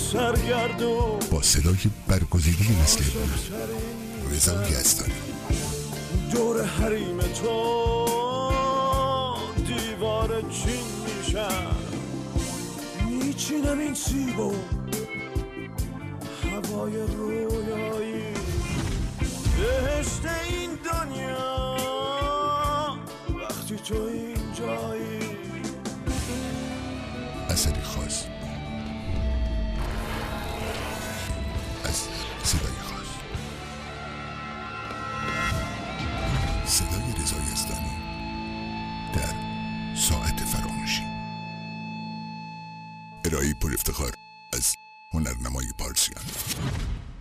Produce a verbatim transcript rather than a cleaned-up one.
سرگردون با صدای برگزیده نسل امروز رضا یزدانی. دور حریم تو دیوار چین میشم، میچینم این سیبو هوای رویایی، بهشت این دنیا وقتی تو اینجایی. اثری خاص از صدای خاص، صدای رضا یزدانی در ساعت فراموشی. ارائه پر افتخار از هنرنمای پارسیان.